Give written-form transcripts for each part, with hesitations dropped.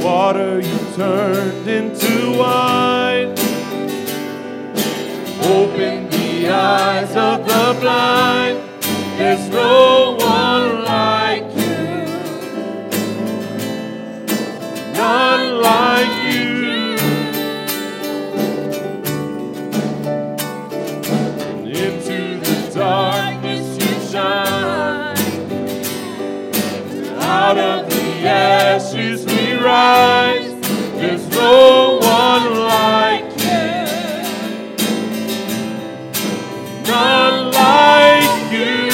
water you turned into wine. Open the eyes of the blind. There's no one like you. None like you. Into the darkness you shine. Out of the ashes we rise. There's no one like you. None like you.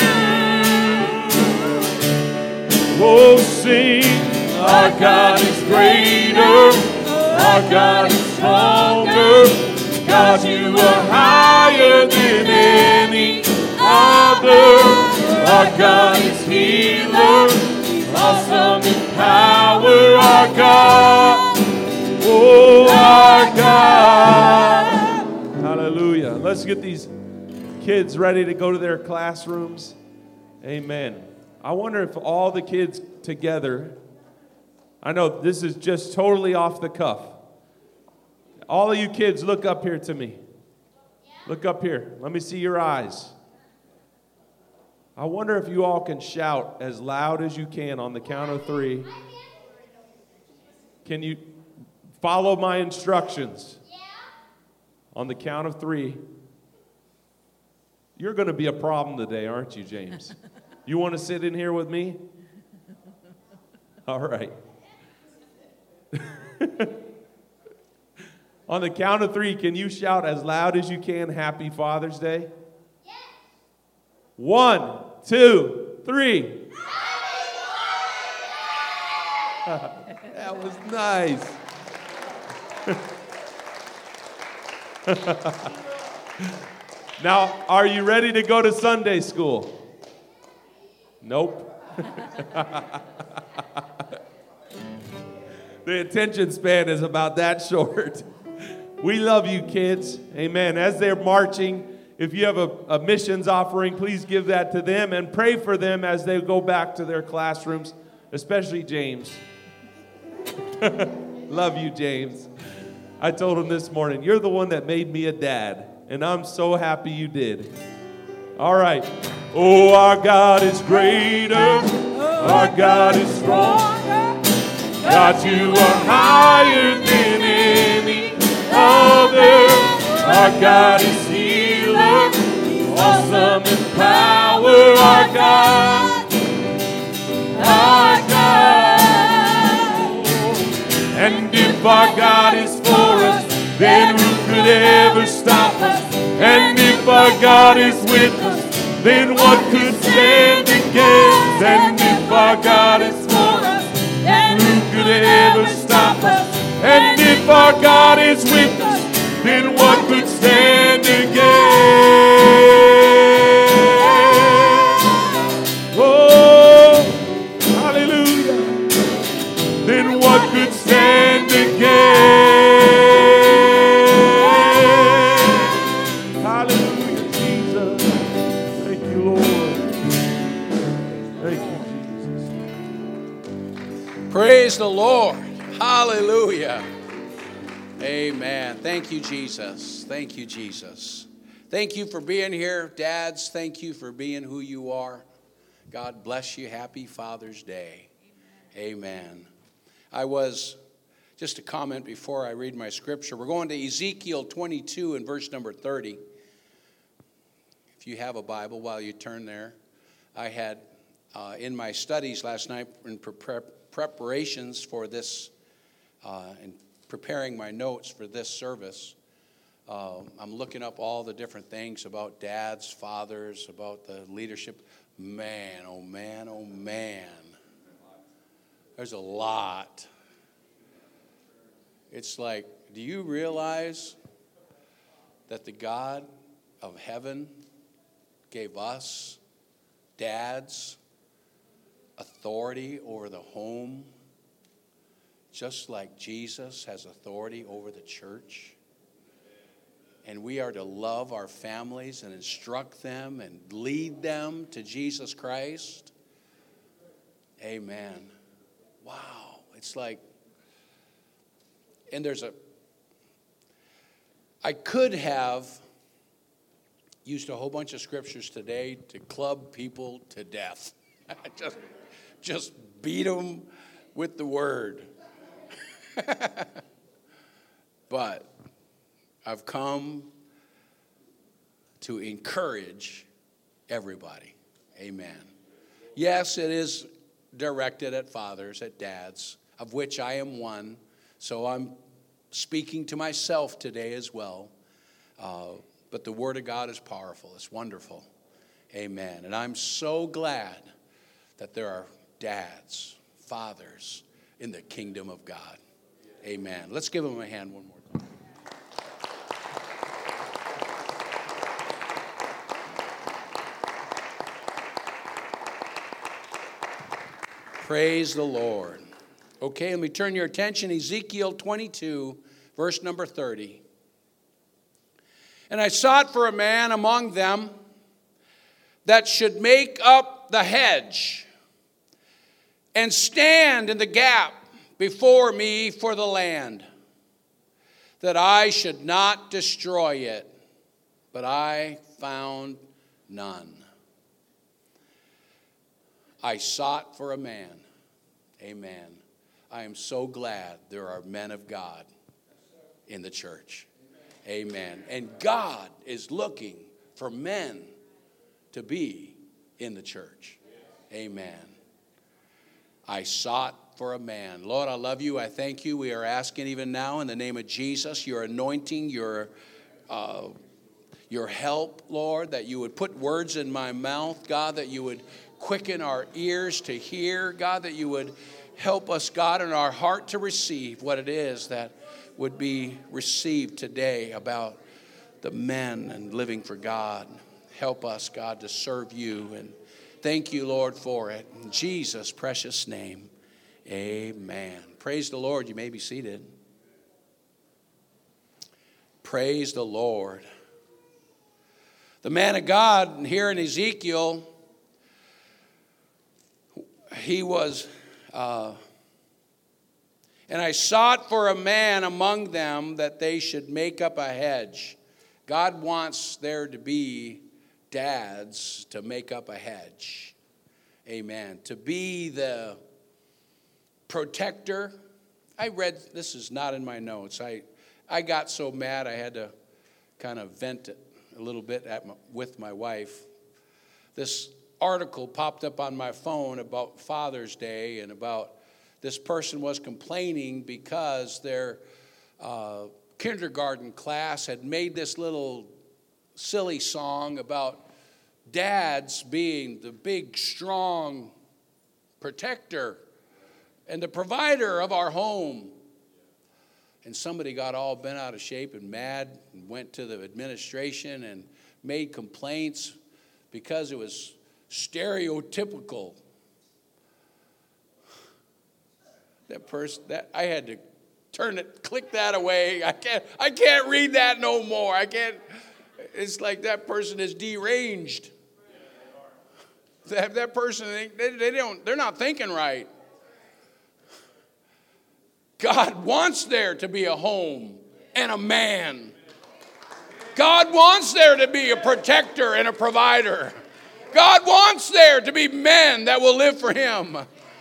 Oh, sing, our God is greater. Our God is stronger. God, you are higher than any other. Our God is healer. Awesome in power, our God. Oh, our God. Hallelujah. Let's get these kids ready to go to their classrooms. Amen. I wonder if all the kids together, I know this is just totally off the cuff. All of you kids, look up here to me. Look up here. Let me see your eyes. I wonder if you all can shout as loud as you can on the count of 3. Can you follow my instructions? On the count of 3. You're going to be a problem today, aren't you, James? You want to sit in here with me? All right. On the count of 3, can you shout as loud as you can, Happy Father's Day? Yes. 1, 2, 3. That was nice. Now, are you ready to go to Sunday school? Nope. The attention span is about that short. We love you, kids. Amen. As they're marching, if you have a missions offering, please give that to them and pray for them as they go back to their classrooms, especially James. Love you, James. I told him this morning, you're the one that made me a dad, and I'm so happy you did. All right. Oh, our God is greater. Our God is stronger. God, you are higher than any other. Our God is healer. Awesome in power. Our God. Our God. And if our God is for us, then who could ever stop us? And if our God is with us, then what could stand against? And if our God is for us, then who could ever stop us? And if our God is with us, then what could stand against? Oh, hallelujah. Then what could stand against? Praise the Lord. Hallelujah. Amen. Thank you, Jesus. Thank you, Jesus. Thank you for being here. Dads, thank you for being who you are. God bless you. Happy Father's Day. Amen. Just a comment before I read my scripture. We're going to Ezekiel 22 and verse number 30. If you have a Bible, while you turn there, I had in my studies last night in preparations for this and preparing my notes for this service, I'm looking up all the different things about dads, fathers, about the leadership. Man, oh man, oh man. There's a lot. It's like, do you realize that the God of heaven gave us, dads, authority over the home, just like Jesus has authority over the church? And we are to love our families and instruct them and lead them to Jesus Christ. Amen. Wow. It's like, And I could have used a whole bunch of scriptures today to club people to death. just beat them with the word. But I've come to encourage everybody. Amen. Yes, it is directed at fathers, at dads, of which I am one. So I'm speaking to myself today as well. But the Word of God is powerful. It's wonderful. Amen. And I'm so glad that there are dads, fathers in the kingdom of God. Amen. Let's give them a hand one more time. Praise the Lord. Okay, let me turn your attention, Ezekiel 22, verse number 30. And I sought for a man among them that should make up the hedge and stand in the gap before me for the land, that I should not destroy it, but I found none. I sought for a man. Amen. I am so glad there are men of God in the church. Amen. And God is looking for men to be in the church. Amen. I sought for a man. Lord, I love you. I thank you. We are asking even now in the name of Jesus, your anointing, your help, Lord, that you would put words in my mouth, God, that you would quicken our ears to hear, God, that you would help us, God, in our heart to receive what it is that would be received today about the men and living for God. Help us, God, to serve you, and thank you, Lord, for it. In Jesus' precious name, amen. Praise the Lord. You may be seated. Praise the Lord. The man of God here in Ezekiel, he was... And I sought for a man among them that they should make up a hedge. God wants there to be dads to make up a hedge. Amen. To be the protector. I read, this is not in my notes. I got so mad I had to kind of vent it a little bit with my wife. This article popped up on my phone about Father's Day, and about this person was complaining because their kindergarten class had made this little silly song about dads being the big, strong protector and the provider of our home. And somebody got all bent out of shape and mad and went to the administration and made complaints because it was stereotypical. That person, that I had to click that away. I can't read that no more. It's like that person is deranged. That person, they're not thinking right. God wants there to be a home and a man. God wants there to be a protector and a provider. God wants there to be men that will live for him.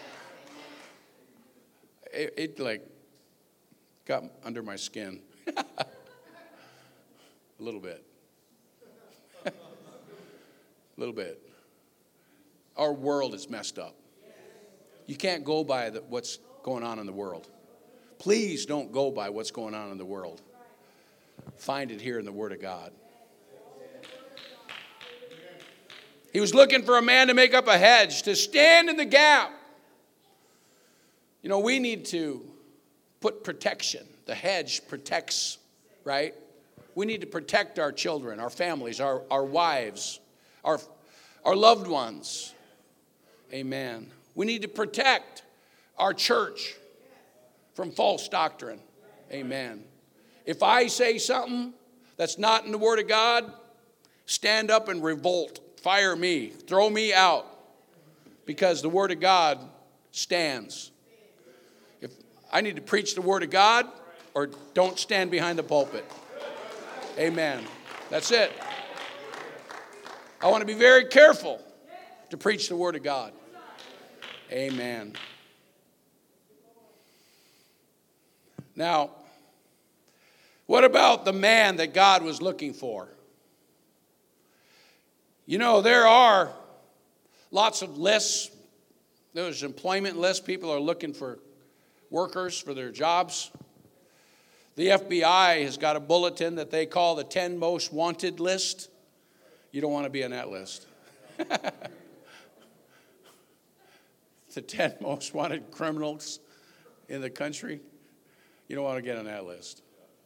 It like got under my skin a little bit. A little bit. Our world is messed up. You can't go by what's going on in the world. Please don't go by what's going on in the world. Find it here in the Word of God. He was looking for a man to make up a hedge, to stand in the gap. You know, we need to put protection. The hedge protects, right? We need to protect our children, our families, our wives, our loved ones. Amen. We need to protect our church from false doctrine. Amen. If I say something that's not in the Word of God, stand up and revolt. Fire me. Throw me out. Because the Word of God stands. If I need to preach the Word of God, or don't stand behind the pulpit. Amen. That's it. I want to be very careful to preach the Word of God. Amen. Now, what about the man that God was looking for? You know, there are lots of lists. There's employment lists. People are looking for workers for their jobs. The FBI has got a bulletin that they call the 10 most wanted list. You don't want to be on that list. The 10 most wanted criminals in the country. You don't want to get on that list.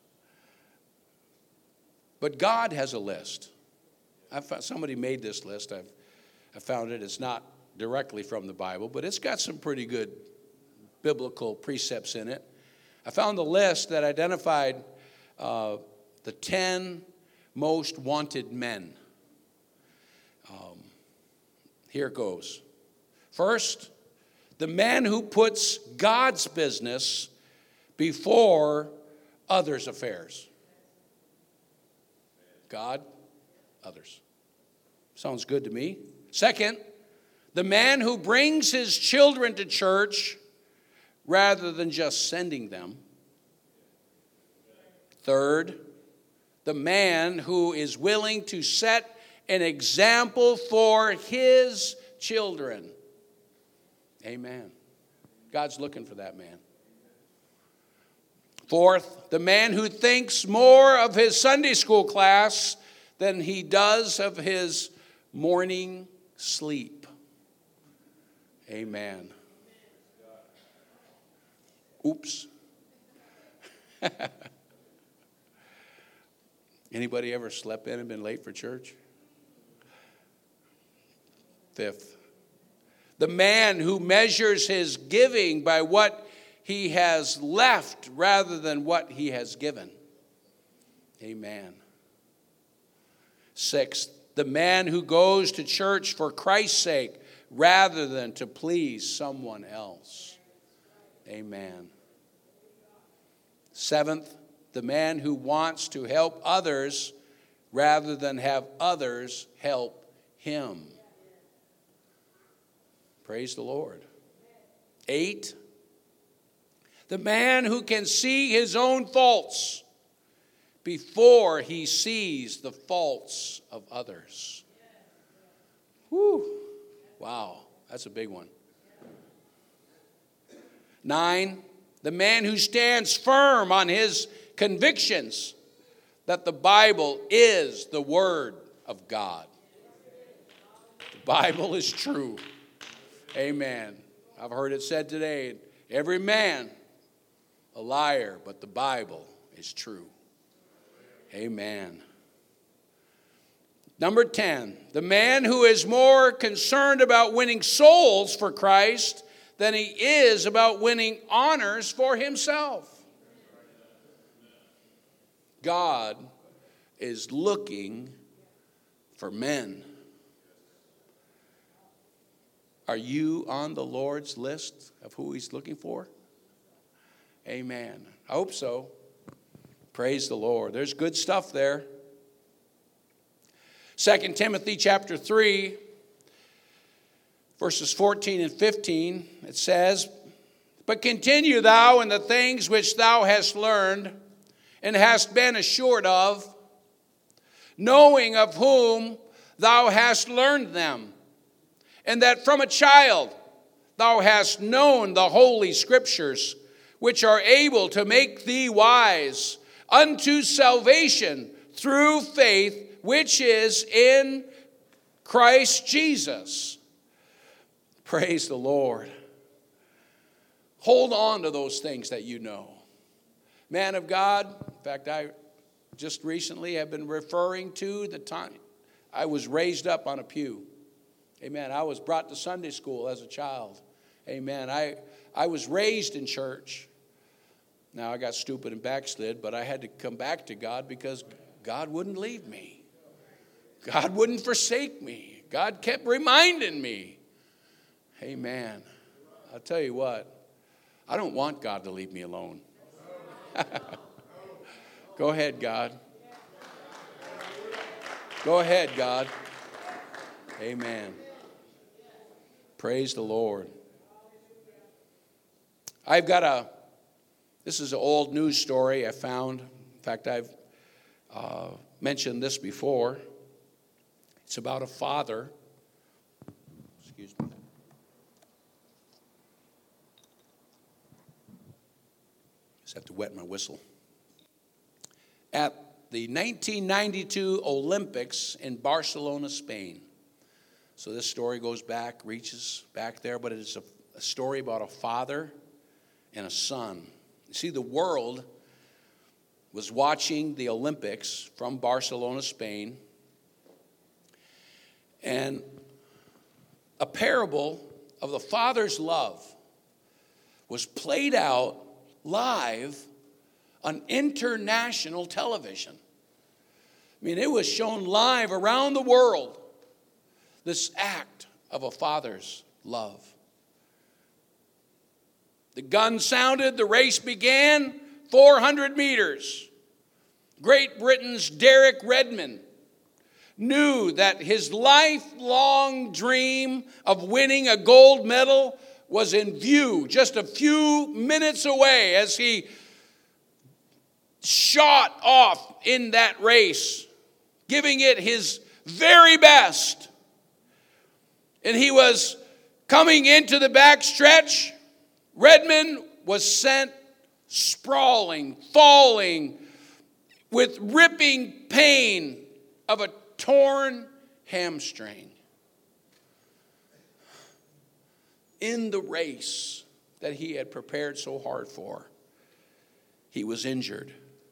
But God has a list. Somebody made this list. I found it. It's not directly from the Bible, but it's got some pretty good biblical precepts in it. I found the list that identified the 10 most wanted men. Here it goes. First, the man who puts God's business before others' affairs. God, others. Sounds good to me. Second, the man who brings his children to church rather than just sending them. Third, the man who is willing to set an example for his children. Amen. God's looking for that man. Fourth, the man who thinks more of his Sunday school class than he does of his morning sleep. Amen. Oops. Anybody ever slept in and been late for church? Fifth, the man who measures his giving by what he has left rather than what he has given. Amen. Sixth, the man who goes to church for Christ's sake rather than to please someone else. Amen. Seventh, the man who wants to help others rather than have others help him. Praise the Lord. 8, the man who can see his own faults before he sees the faults of others. Whew. Wow, that's a big one. 9, the man who stands firm on his convictions that the Bible is the Word of God. The Bible is true. Amen. I've heard it said today, every man a liar, but the Bible is true. Amen. Number 10, the man who is more concerned about winning souls for Christ than he is about winning honors for himself. God is looking for men. Are you on the Lord's list of who he's looking for? Amen. I hope so. Praise the Lord. There's good stuff there. 2 Timothy chapter 3, verses 14 and 15, it says, "But continue thou in the things which thou hast learned and hast been assured of, knowing of whom thou hast learned them, and that from a child thou hast known the holy scriptures, which are able to make thee wise unto salvation through faith, which is in Christ Jesus." Praise the Lord. Hold on to those things that you know. Man of God, in fact, I just recently have been referring to the time I was raised up on a pew. Amen. I was brought to Sunday school as a child. Amen. I was raised in church. Now, I got stupid and backslid, but I had to come back to God because God wouldn't leave me. God wouldn't forsake me. God kept reminding me. Amen. I'll tell you what, I don't want God to leave me alone. Go ahead, God. Go ahead, God. Amen. Praise the Lord. This is an old news story I found. In fact, I've mentioned this before. It's about a father. Excuse me. Just have to wet my whistle. At the 1992 Olympics in Barcelona, Spain. So this story reaches back there, but it's a story about a father and a son. You see, the world was watching the Olympics from Barcelona, Spain, and a parable of the Father's love was played out live on international television. I mean, it was shown live around the world, this act of a father's love. The gun sounded, the race began, 400 meters. Great Britain's Derek Redmond knew that his lifelong dream of winning a gold medal was in view just a few minutes away as he shot off in that race, giving it his very best. And he was coming into the backstretch. Redmond was sent sprawling, falling with ripping pain of a torn hamstring. In the race that he had prepared so hard for, he was injured.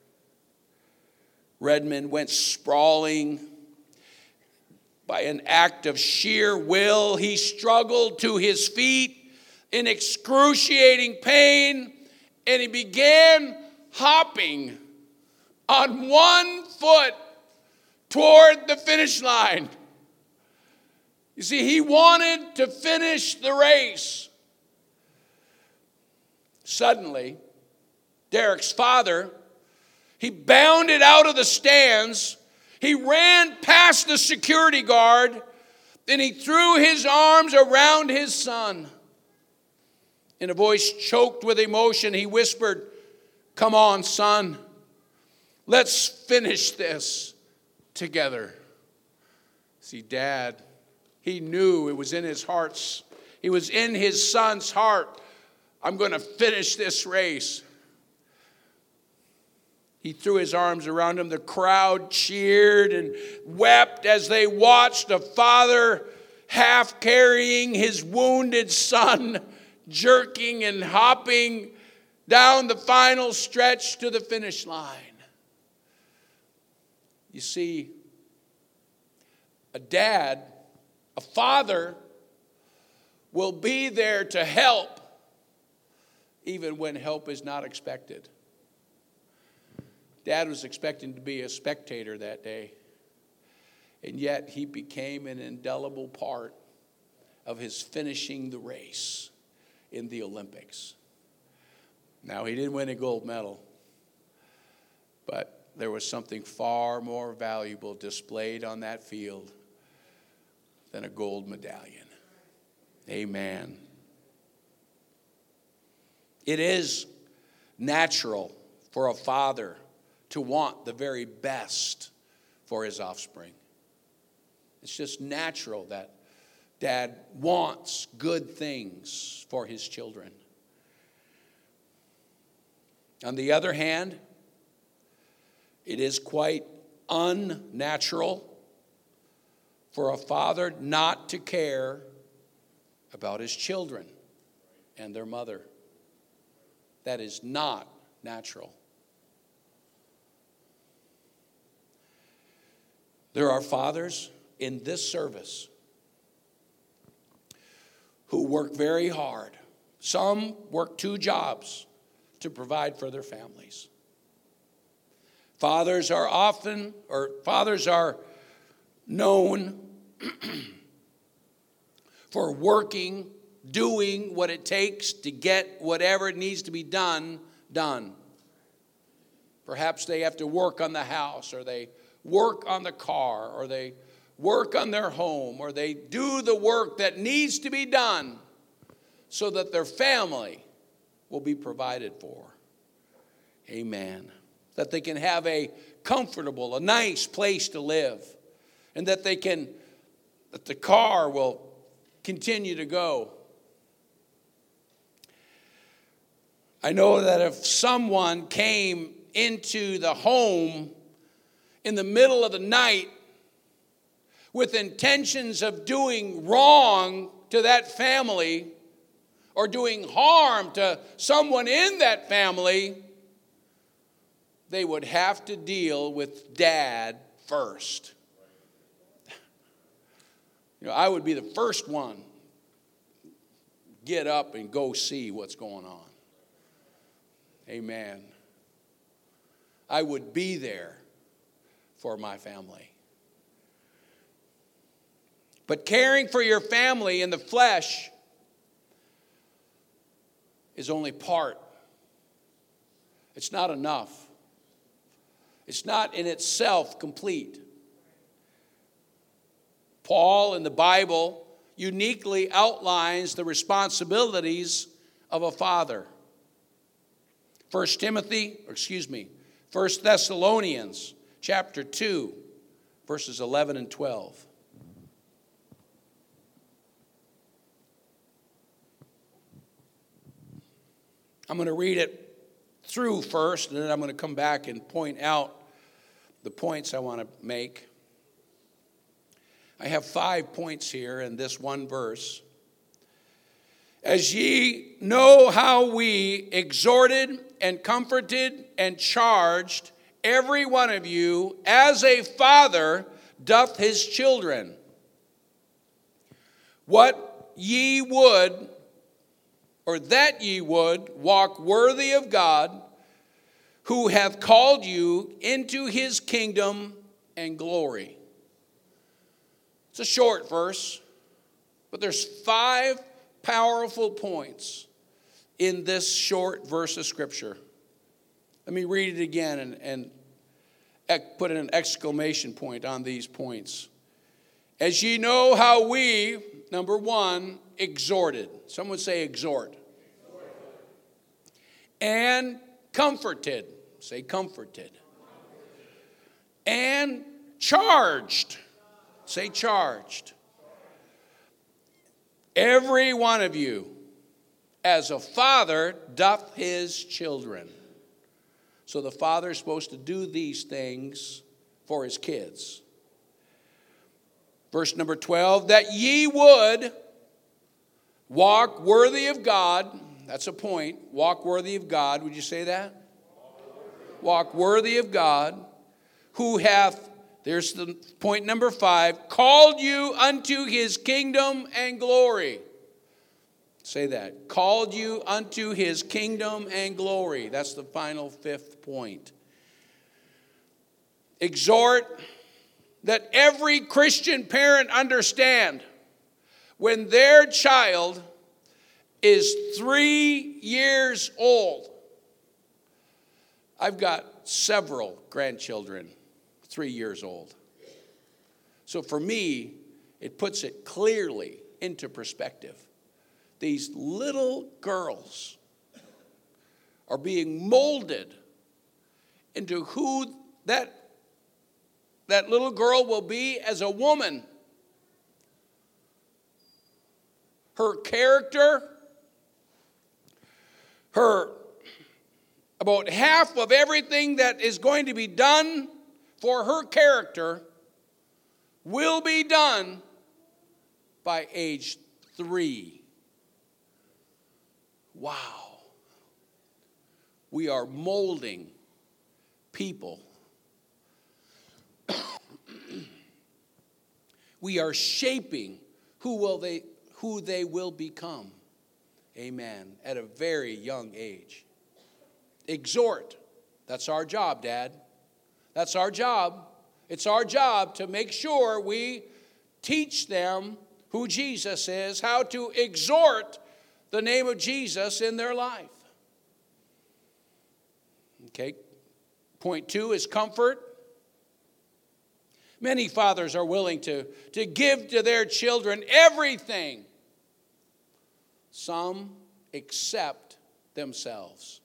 Redmond went sprawling. By an act of sheer will, he struggled to his feet in excruciating pain, and he began hopping on one foot toward the finish line. You see, he wanted to finish the race. Suddenly, Derek's father, he bounded out of the stands. He ran past the security guard, and he threw his arms around his son. In a voice choked with emotion, he whispered, "Come on, son. Let's finish this together." See, Dad, he knew it was in his heart's. It was in his son's heart. I'm going to finish this race. He threw his arms around him. The crowd cheered and wept as they watched a father half carrying his wounded son, jerking and hopping down the final stretch to the finish line. You see, a father will be there to help even when help is not expected. Dad was expecting to be a spectator that day, and yet he became an indelible part of his finishing the race in the Olympics. Now, he didn't win a gold medal, but there was something far more valuable displayed on that field than a gold medallion. Amen. It is natural for a father to want the very best for his offspring. It's just natural that Dad wants good things for his children. On the other hand, it is quite unnatural for a father not to care about his children and their mother. That is not natural. There are fathers in this service who work very hard. Some work 2 jobs to provide for their families. Fathers are known for working, doing what it takes to get whatever needs to be done. Perhaps they have to work on the house, or they work on the car, or they work on their home, or they do the work that needs to be done so that their family will be provided for. Amen. That they can have a comfortable, a nice place to live, and that the car will continue to go. I know that if someone came into the home in the middle of the night with intentions of doing wrong to that family or doing harm to someone in that family, they would have to deal with Dad first. I would be the first one get up and go see what's going on. Amen. I would be there for my family. But caring for your family in the flesh is only part. It's not enough. It's not in itself complete. Paul in the Bible uniquely outlines the responsibilities of a father. 1 Thessalonians chapter 2, verses 11 and 12. I'm going to read it through first, and then I'm going to come back and point out the points I want to make. I have 5 points here in this one verse. As ye know how we exhorted and comforted and charged every one of you as a father doth his children. What ye would, or that ye would, walk worthy of God, who hath called you into his kingdom and glory. It's a short verse, but there's 5 powerful points in this short verse of Scripture. Let me read it again and put an exclamation point on these points. As ye know how we, number 1, exhorted. Someone say exhort. And comforted. Say comforted. And charged. Say charged. Every one of you, as a father, doth his children. So the father is supposed to do these things for his kids. Verse number 12, that ye would walk worthy of God. That's a point. Walk worthy of God. Would you say that? Walk worthy of God, who hath, there's the point number 5, called you unto his kingdom and glory. Say that. Called you unto his kingdom and glory. That's the final 5th point. Exhort that every Christian parent understand when their child is 3 years old. I've got several grandchildren 3 years old. So for me, it puts it clearly into perspective. These little girls are being molded into who that little girl will be as a woman. Her character, about half of everything that is going to be done for her character will be done by age 3. Wow. We are molding people. We are shaping who they will become. Amen. At a very young age. Exhort. That's our job, Dad. That's our job. It's our job to make sure we teach them who Jesus is, how to exhort the name of Jesus in their life. Okay. Point 2 is comfort. Many fathers are willing to give to their children everything. Some except themselves.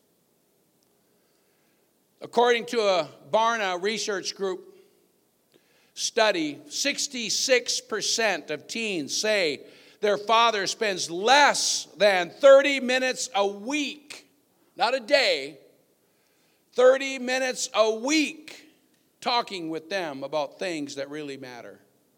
According to a Barna Research Group study, 66% of teens say their father spends less than 30 minutes a week, not a day, 30 minutes a week talking with them about things that really matter.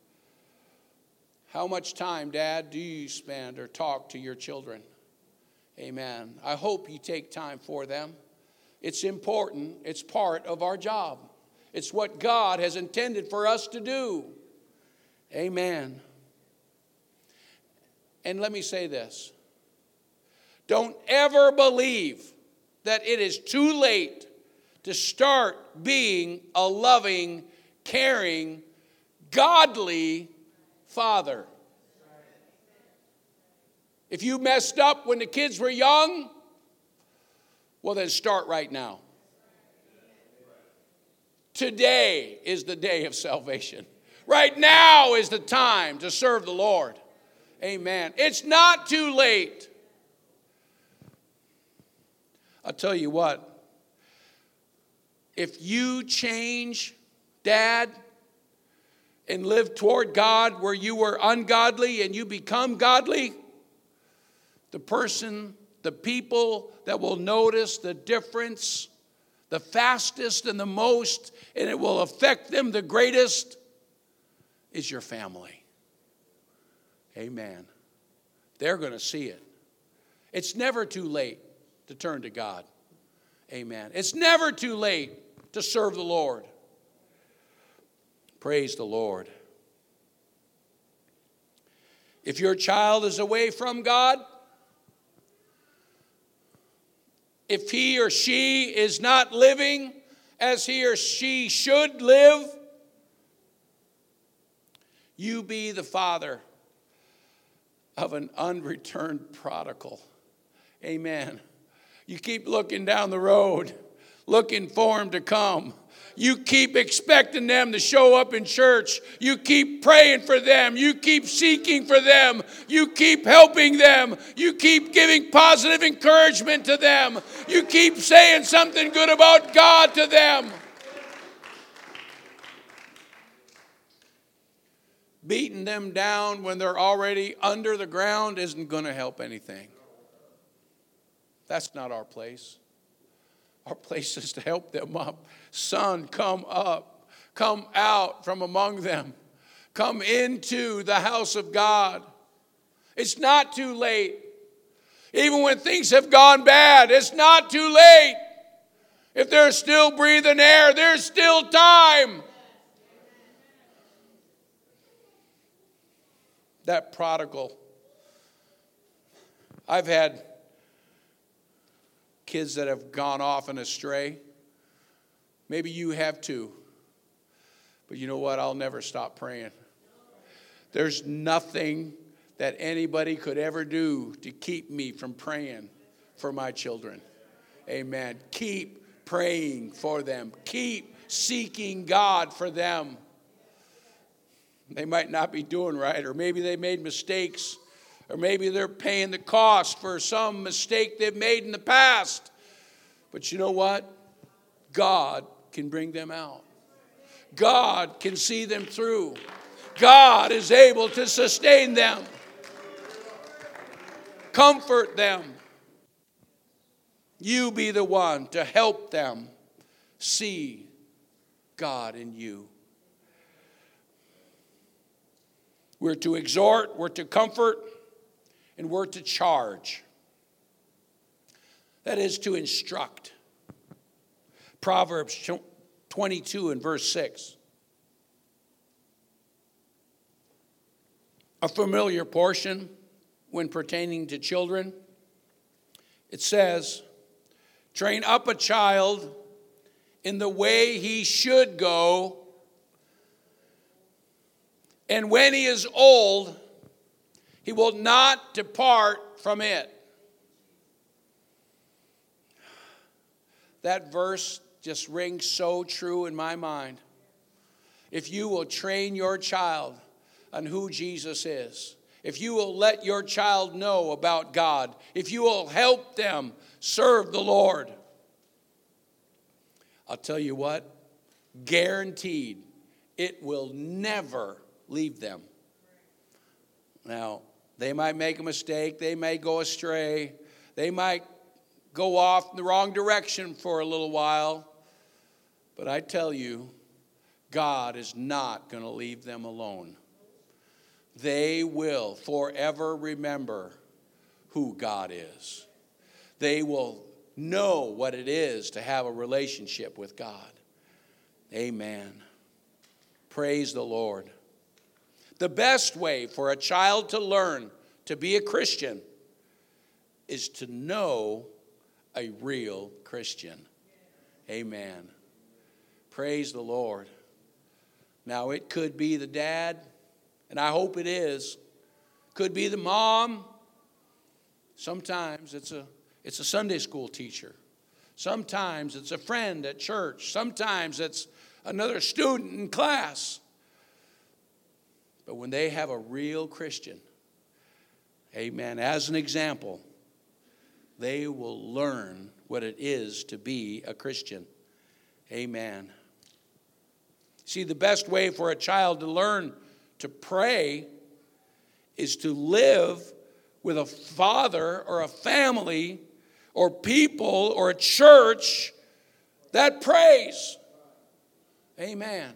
How much time, Dad, do you spend or talk to your children? Amen. I hope you take time for them. It's important. It's part of our job. It's what God has intended for us to do. Amen. And let me say this. Don't ever believe that it is too late to start being a loving, caring, godly father. If you messed up when the kids were young, well, then start right now. Today is the day of salvation. Right now is the time to serve the Lord. Amen. It's not too late. I'll tell you what. If you change, Dad, and live toward God where you were ungodly and you become godly, the people that will notice the difference the fastest and the most, and it will affect them the greatest, is your family. Amen. They're going to see it. It's never too late to turn to God. Amen. It's never too late to serve the Lord. Praise the Lord. If your child is away from God, if he or she is not living as he or she should live, you be the father of an unreturned prodigal. Amen. You keep looking down the road, looking for him to come. You keep expecting them to show up in church. You keep praying for them. You keep seeking for them. You keep helping them. You keep giving positive encouragement to them. You keep saying something good about God to them. Beating them down when they're already under the ground isn't going to help anything. That's not our place. Our place is to help them up. Son, come up. Come out from among them. Come into the house of God. It's not too late. Even when things have gone bad, it's not too late. If they're still breathing air, there's still time. That prodigal. I've had kids that have gone off and astray. Maybe you have too. But you know what? I'll never stop praying. There's nothing that anybody could ever do to keep me from praying for my children. Amen. Keep praying for them. Keep seeking God for them. They might not be doing right, or maybe they made mistakes, or maybe they're paying the cost for some mistake they've made in the past. But you know what? God can bring them out. God can see them through. God is able to sustain them. Comfort them. You be the one to help them see God in you. We're to exhort, we're to comfort, and we're to charge. That is to instruct. Proverbs 22 and verse 6. A familiar portion when pertaining to children. It says, train up a child in the way he should go, and when he is old, he will not depart from it. That verse just rings so true in my mind. If you will train your child on who Jesus is, if you will let your child know about God, if you will help them serve the Lord, I'll tell you what, guaranteed, it will never leave them. Now, they might make a mistake, they may go astray, they might go off in the wrong direction for a little while, but I tell you, God is not going to leave them alone. They will forever remember who God is. They will know what it is to have a relationship with God. Amen. Praise the Lord. The best way for a child to learn to be a Christian is to know a real Christian. Amen. Praise the Lord. Now, it could be the dad, and I hope it is. Could be the mom. Sometimes it's a Sunday school teacher. Sometimes it's a friend at church. Sometimes it's another student in class. But when they have a real Christian, amen, as an example, they will learn what it is to be a Christian. Amen. See, the best way for a child to learn to pray is to live with a father or a family or people or a church that prays. Amen.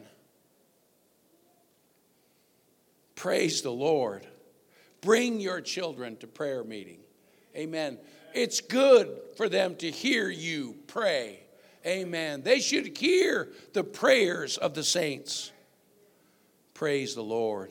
Praise the Lord. Bring your children to prayer meeting. Amen. It's good for them to hear you pray. Amen. They should hear the prayers of the saints. Praise the Lord.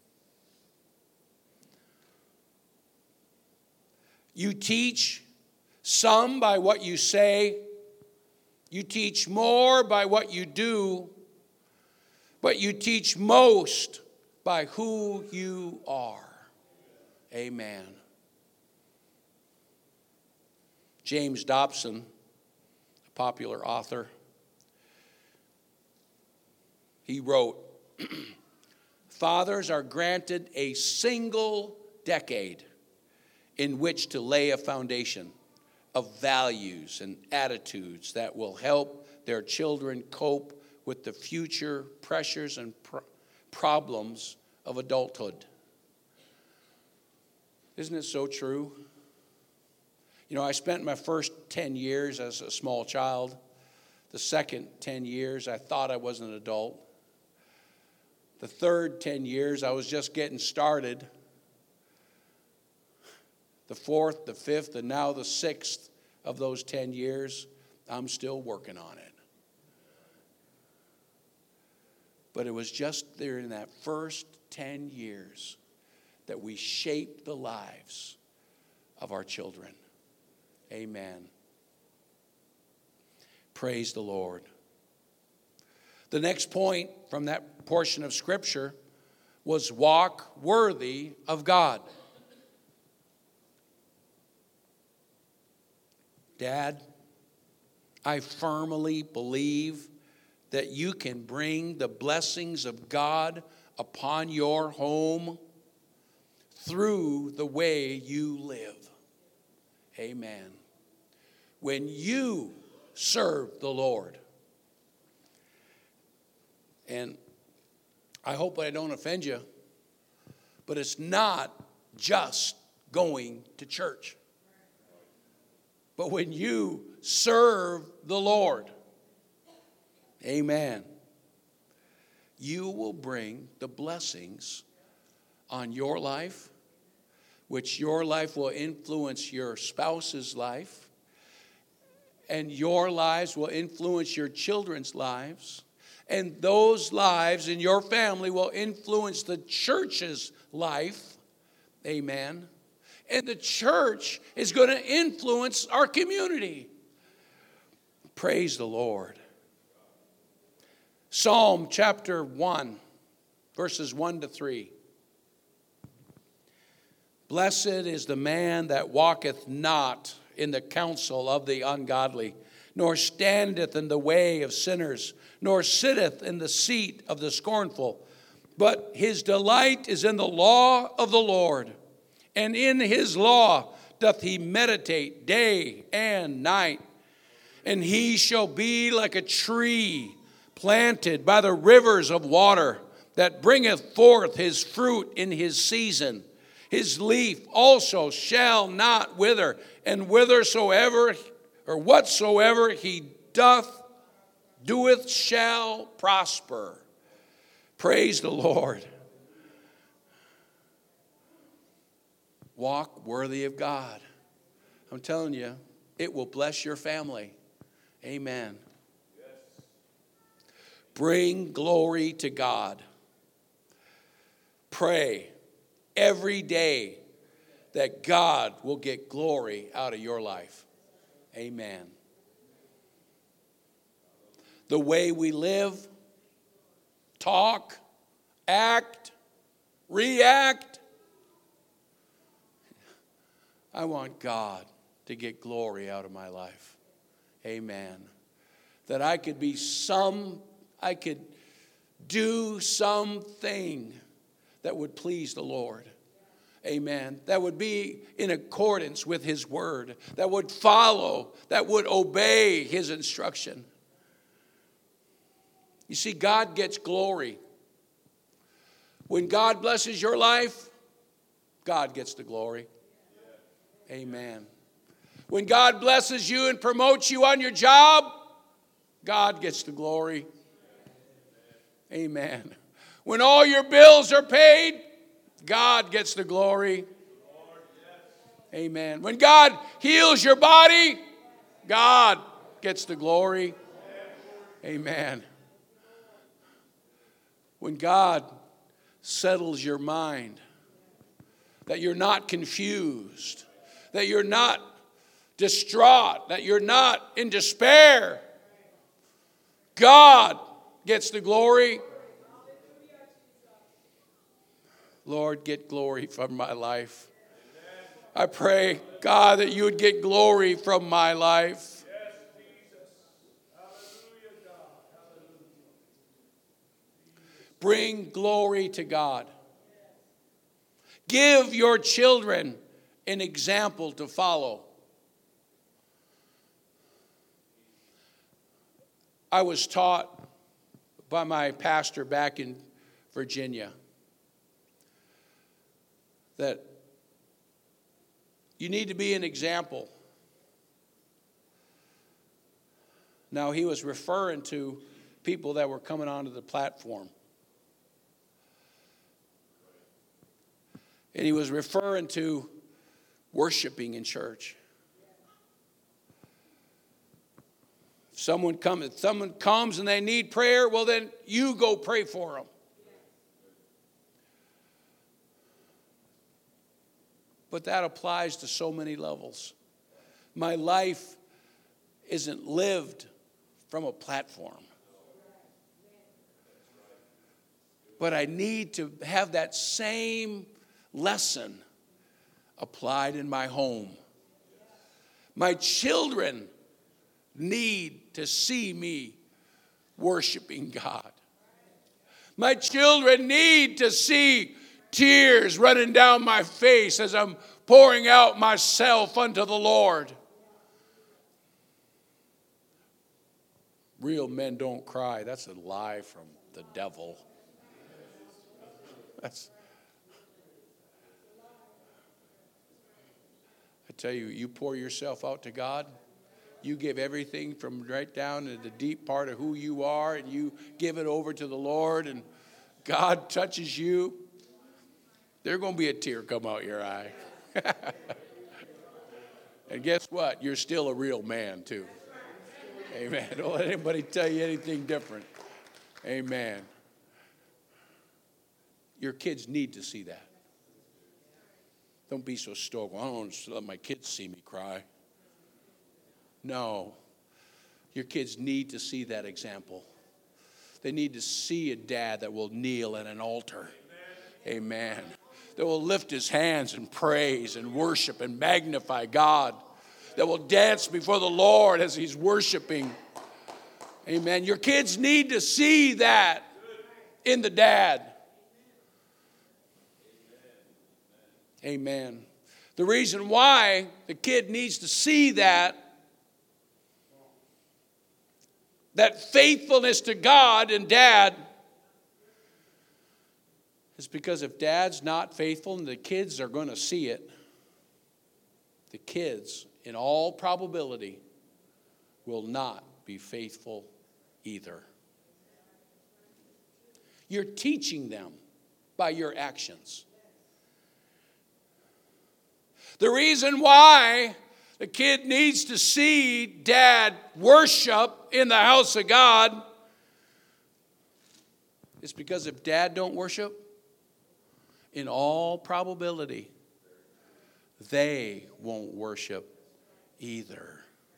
You teach some by what you say. You teach more by what you do. But you teach most by who you are. Amen. James Dobson, a popular author, he wrote, fathers are granted a single decade in which to lay a foundation of values and attitudes that will help their children cope with the future pressures and problems of adulthood. Isn't it so true? You know, I spent my first 10 years as a small child. The second 10 years, I thought I was an adult. The third 10 years, I was just getting started. The fourth, the fifth, and now the sixth of those 10 years, I'm still working on it. But it was just there in that first 10 years that we shaped the lives of our children. Amen. Praise the Lord. The next point from that portion of Scripture was walk worthy of God. Dad, I firmly believe that you can bring the blessings of God upon your home through the way you live. Amen. When you serve the Lord. And I hope I don't offend you, but it's not just going to church. But when you serve the Lord, amen, you will bring the blessings on your life, which your life will influence your spouse's life, and your lives will influence your children's lives, and those lives in your family will influence the church's life. Amen. And the church is going to influence our community. Praise the Lord. Psalm chapter 1, verses 1 to 3. Blessed is the man that walketh not in the counsel of the ungodly, nor standeth in the way of sinners, nor sitteth in the seat of the scornful. But his delight is in the law of the Lord, and in his law doth he meditate day and night. And he shall be like a tree planted by the rivers of water, that bringeth forth his fruit in his season. His leaf also shall not wither, and whatsoever he doeth shall prosper. Praise the Lord. Walk worthy of God. I'm telling you, it will bless your family. Amen. Bring glory to God. Pray every day that God will get glory out of your life. Amen. The way we live, talk, act, react, I want God to get glory out of my life. Amen. That I could do something that would please the Lord. Amen. That would be in accordance with his word. That would follow, that would obey his instruction. You see, God gets glory. When God blesses your life, God gets the glory. Amen. When God blesses you and promotes you on your job, God gets the glory. Amen. When all your bills are paid, God gets the glory. Amen. When God heals your body, God gets the glory. Amen. When God settles your mind, that you're not confused, that you're not distraught, that you're not in despair, God gets the glory. Lord, get glory from my life. I pray, God, that you would get glory from my life. Bring glory to God. Give your children an example to follow. I was taught by my pastor back in Virginia that you need to be an example. Now, he was referring to people that were coming onto the platform. And he was referring to worshiping in church. If someone comes and they need prayer, well, then you go pray for them. But that applies to so many levels. My life isn't lived from a platform. But I need to have that same lesson applied in my home. My children need to see me worshiping God. My children need to see tears running down my face as I'm pouring out myself unto the Lord. Real men don't cry. That's a lie from the devil. I tell you, you pour yourself out to God, you give everything from right down to the deep part of who you are, and you give it over to the Lord, and God touches you, there's going to be a tear come out your eye. And guess what? You're still a real man, too. Amen. Don't let anybody tell you anything different. Amen. Your kids need to see that. Don't be so stoic. I don't want to let my kids see me cry. No. Your kids need to see that example. They need to see a dad that will kneel at an altar. Amen. That will lift his hands and praise and worship and magnify God. that will dance before the Lord as he's worshiping. Amen. Your kids need to see that in the dad. Amen. The reason why the kid needs to see that faithfulness to God and dad, is because if dad's not faithful and the kids are going to see it, the kids, in all probability, will not be faithful either. You're teaching them by your actions. The reason why the kid needs to see dad worship in the house of God is because if dad don't worship, in all probability, they won't worship either.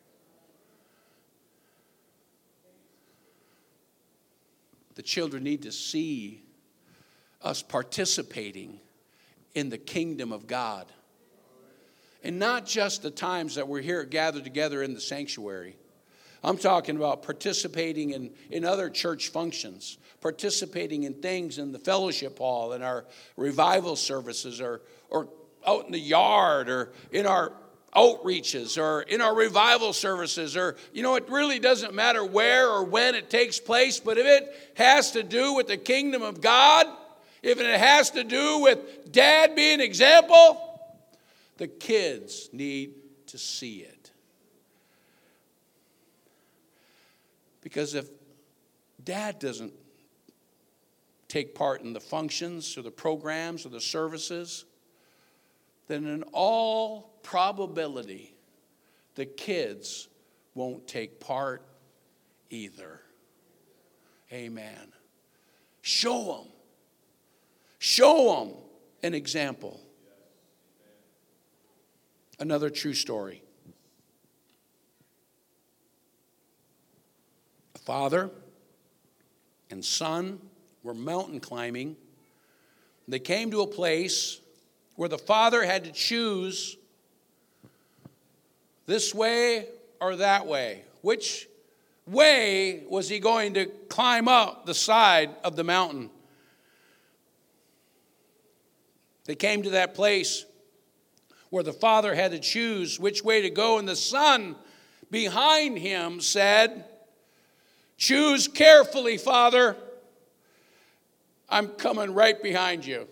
The children need to see us participating in the kingdom of God. And not just the times that we're here gathered together in the sanctuary. I'm talking about participating in other church functions, participating in things in the fellowship hall, in our revival services, or out in the yard, or in our outreaches, or in our revival services, or, it really doesn't matter where or when it takes place, but if it has to do with the kingdom of God, if it has to do with dad being an example, the kids need to see it. Because if dad doesn't take part in the functions or the programs or the services, then in all probability, the kids won't take part either. Amen. Show them. Show them an example. Another true story. A father and son were mountain climbing. They came to a place where the father had to choose this way or that way. Which way was he going to climb up the side of the mountain? They came to that place where the father had to choose which way to go, and the son behind him said, "Choose carefully, Father. I'm coming right behind you."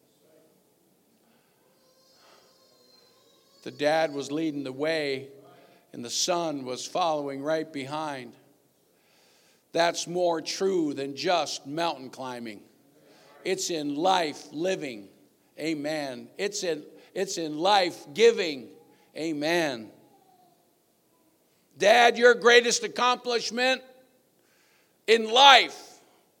The dad was leading the way, and the son was following right behind. That's more true than just mountain climbing. It's in life living. Amen. It's in life giving. Amen. Dad, your greatest accomplishment in life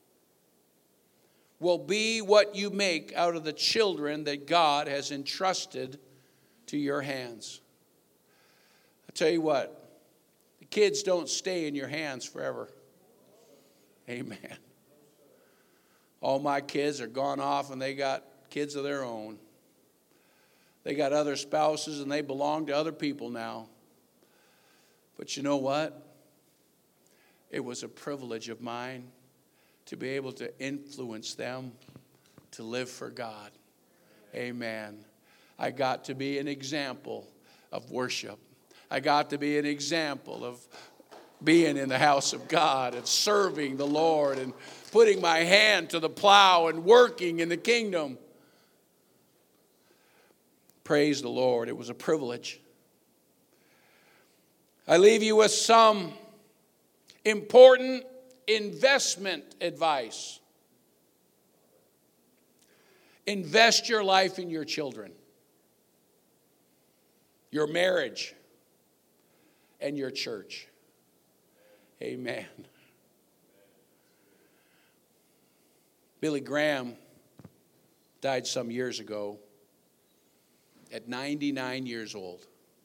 will be what you make out of the children that God has entrusted to your hands. I tell you what, the kids don't stay in your hands forever. Amen. All my kids are gone off and they got kids of their own. They got other spouses and they belong to other people now. But you know what? It was a privilege of mine to be able to influence them to live for God. Amen. I got to be an example of worship. I got to be an example of being in the house of God and serving the Lord and putting my hand to the plow and working in the kingdom. Praise the Lord. It was a privilege. I leave you with some important investment advice. Invest your life in your children, your marriage, and your church. Amen. Billy Graham died some years ago at 99 years old.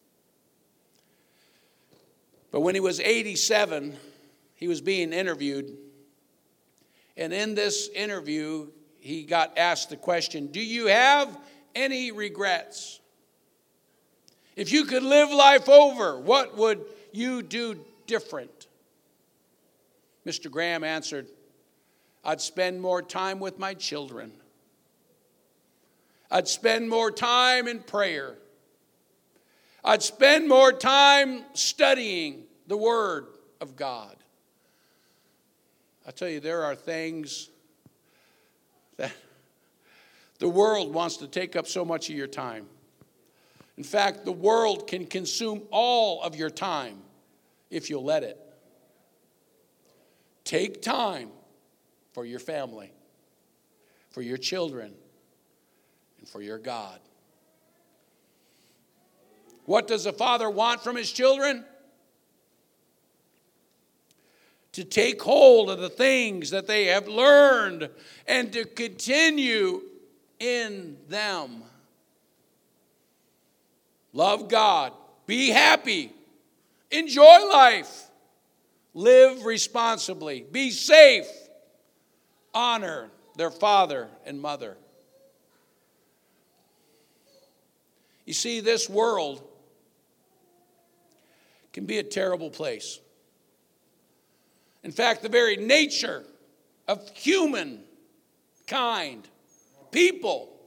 But when he was 87, he was being interviewed. And in this interview, he got asked the question, "Do you have any regrets?" If you could live life over, what would you do different? Mr. Graham answered, I'd spend more time with my children. I'd spend more time in prayer. I'd spend more time studying the Word of God. I tell you, there are things that the world wants to take up so much of your time. In fact, the world can consume all of your time if you'll let it. Take time for your family, for your children, and for your God. What does a father want from his children? To take hold of the things that they have learned and to continue in them. Love God. Be happy. Enjoy life. Live responsibly. Be safe. Honor their father and mother. You see, this world can be a terrible place. In fact, the very nature of humankind, people,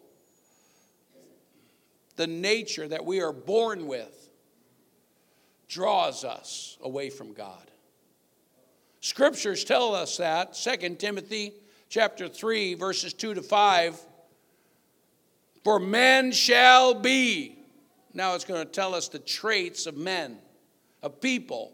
the nature that we are born with, draws us away from God. Scriptures tell us that. 2 Timothy chapter 3, verses 2 to 5. For men shall be. Now it's going to tell us the traits of men, of people.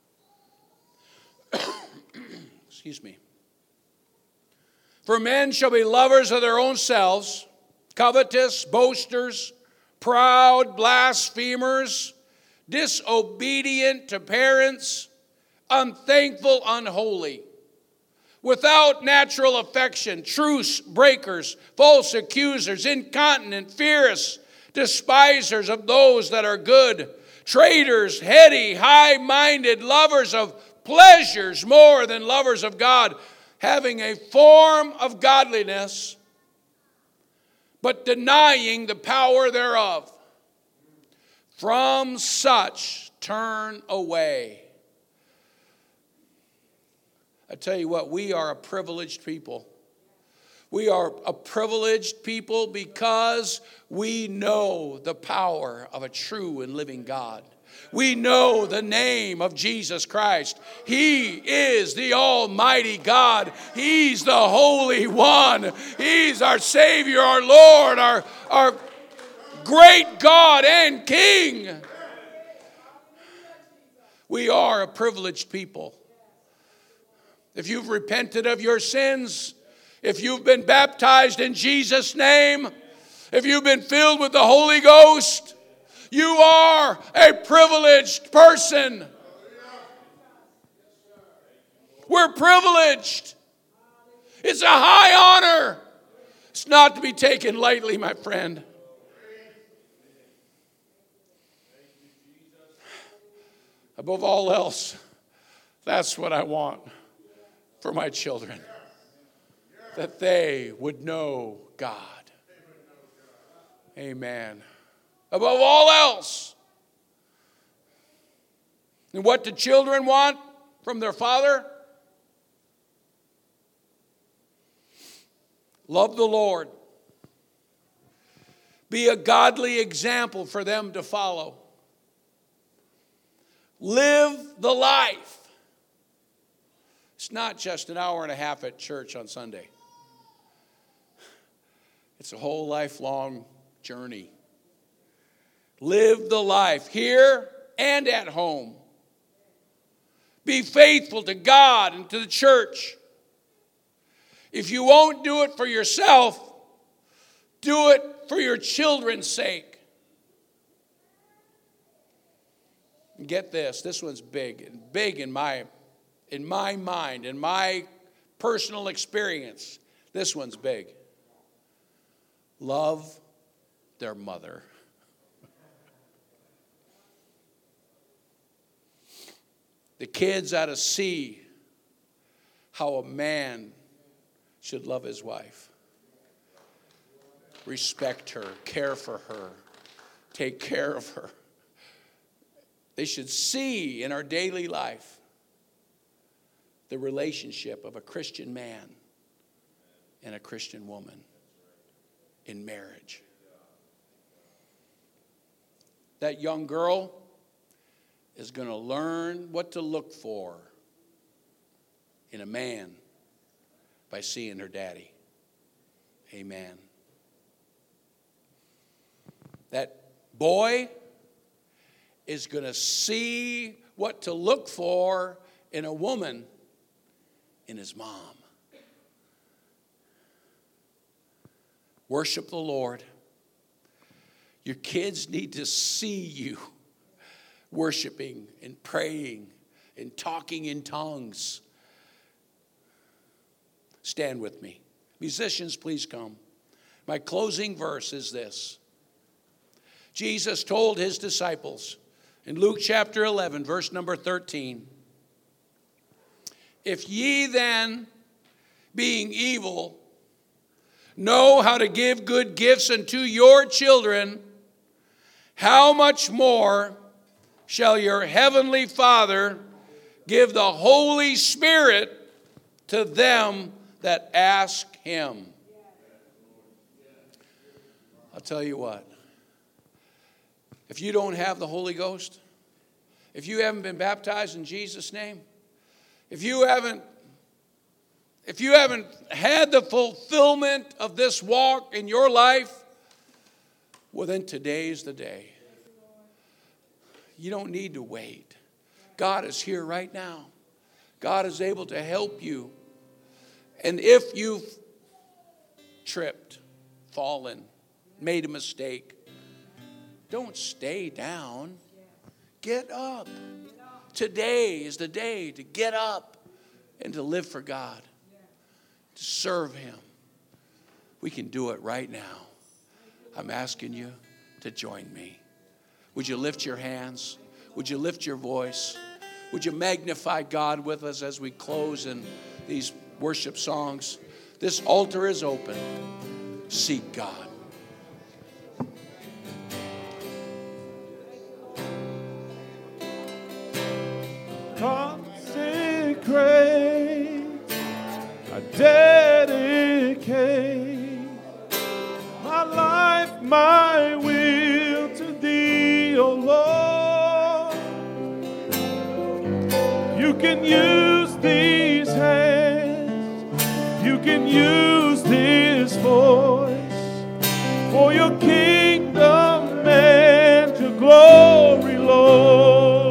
Excuse me. For men shall be lovers of their own selves, covetous, boasters, proud, blasphemers, disobedient to parents, unthankful, unholy, without natural affection, truce breakers, false accusers, incontinent, fierce, despisers of those that are good, traitors, heady, high-minded, lovers of pleasures more than lovers of God, having a form of godliness, but denying the power thereof. From such turn away. I tell you what, we are a privileged people. We are a privileged people because we know the power of a true and living God. We know the name of Jesus Christ. He is the Almighty God. He's the Holy One. He's our Savior, our Lord, our great God and King. We are a privileged people. If you've repented of your sins, if you've been baptized in Jesus' name, if you've been filled with the Holy Ghost, you are a privileged person. We're privileged. It's a high honor. It's not to be taken lightly, my friend. Above all else, that's what I want for my children. That they would know God. Amen. Above all else. And what do children want from their father? Love the Lord. Be a godly example for them to follow. Live the life. It's not just an hour and a half at church on Sunday. It's a whole lifelong journey. Live the life here and at home. Be faithful to God and to the church. If you won't do it for yourself, do it for your children's sake. And get this one's big in my mind, in my personal experience. This one's big. Love their mother. The kids ought to see how a man should love his wife. Respect her, care for her, take care of her. They should see in our daily life the relationship of a Christian man and a Christian woman in marriage. That young girl is going to learn what to look for in a man by seeing her daddy. Amen. That boy is going to see what to look for in a woman in his mom. Worship the Lord. Your kids need to see you worshiping and praying and talking in tongues. Stand with me. Musicians, please come. My closing verse is this. Jesus told his disciples in Luke chapter 11, verse number 13, if ye then, being evil, know how to give good gifts unto your children, how much more shall your heavenly Father give the Holy Spirit to them that ask him? I'll tell you what. If you don't have the Holy Ghost, if you haven't been baptized in Jesus' name, if you haven't had the fulfillment of this walk in your life, well, then today's the day. You don't need to wait. God is here right now. God is able to help you. And if you've tripped, fallen, made a mistake, don't stay down. Get up. Today is the day to get up and to live for God, to serve him. We can do it right now. I'm asking you to join me. Would you lift your hands? Would you lift your voice? Would you magnify God with us as we close in these worship songs? This altar is open. Seek God. Consecrate, I dedicate my life, my will to thee, O Lord. You can use these hands, you can use this voice for your kingdom and your glory, Lord.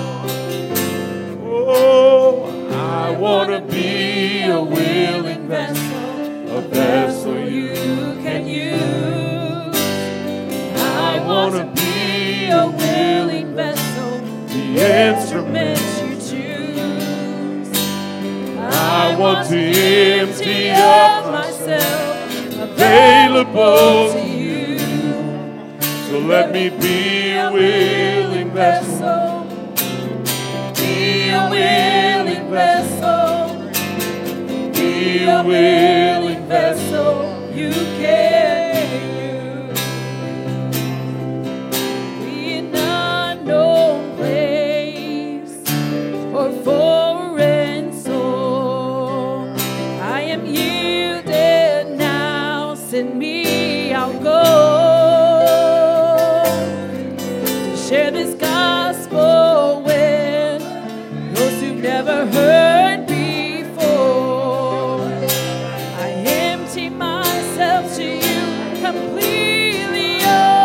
I want to be a willing vessel, a vessel you can use. I want to be a willing vessel, the instrument you choose. I want to empty of myself, available to you. So let me be a willing vessel. Be a willing vessel, be a willing vessel you can use. Be an unknown place or foreign soul. I am yielded now, send me, I'll go to share this gospel with those who've never heard before. I empty myself to you completely.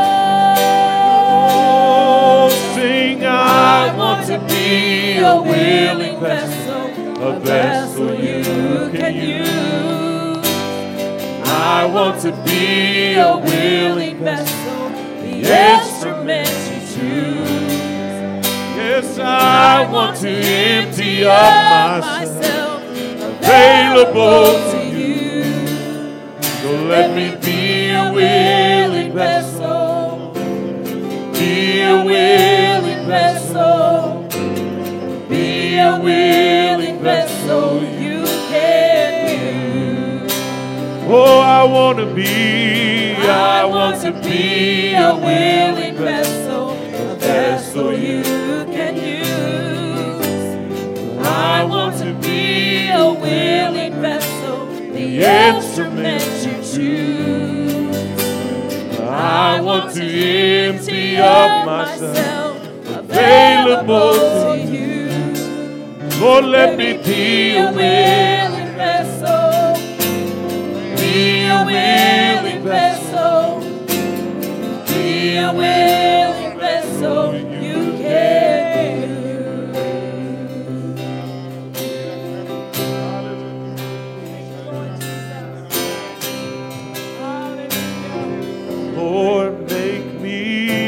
Oh, sing, I want to be a willing vessel, a vessel you can use. I want to be a willing vessel, the instrument you choose. Yes, I want to empty up myself, available to you. So let me be a willing vessel, be a willing vessel, be a willing vessel you can use. Oh, I want to be a willing vessel, a vessel you can use. willing vessel, the instrument you choose. I want to empty up myself, available to you. Lord, let me be a willing vessel, be a willing vessel, be a willing vessel you can use. Lord, make me,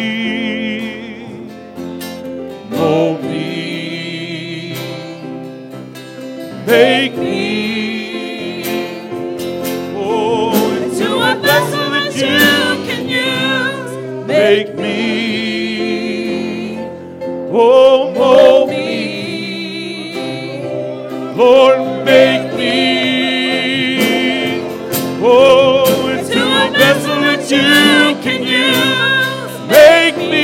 mold me, make me, oh, into a vessel that you can use. make me, oh, mold me, Lord, make me, oh, into a vessel that you can use. Make me,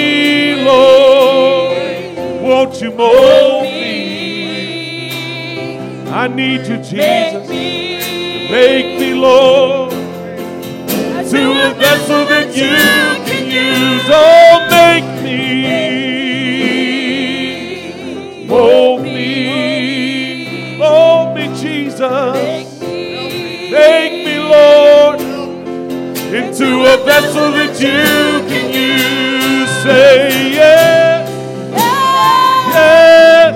Lord, won't you mold me? I need you, Jesus. Make me, Lord, to a vessel that you can use. Oh, make me, mold me, Jesus. Make me, Lord, into a vessel that you can use. Say yes, yes,